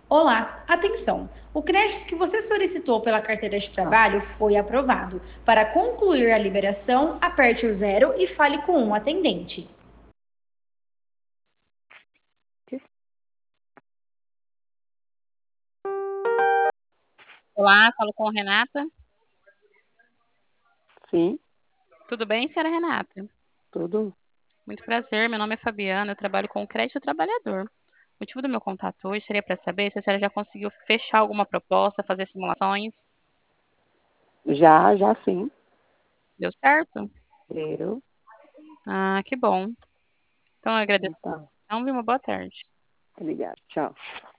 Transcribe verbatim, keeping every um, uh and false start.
Olá, atenção! O crédito que você solicitou pela carteira de trabalho foi aprovado. Para concluir a liberação, aperte o zero e fale com um atendente. Olá, falo com a Renata. Sim, Tudo bem, senhora Renata? tudo. Muito prazer, meu nome é Fabiana, eu trabalho com o crédito trabalhador. O motivo do meu contato hoje seria para saber se a senhora já conseguiu fechar alguma proposta, fazer simulações. Já, já sim. Deu certo? Eu. Ah, que bom. Então eu agradeço. Então, Então, uma boa tarde. obrigada. Tchau.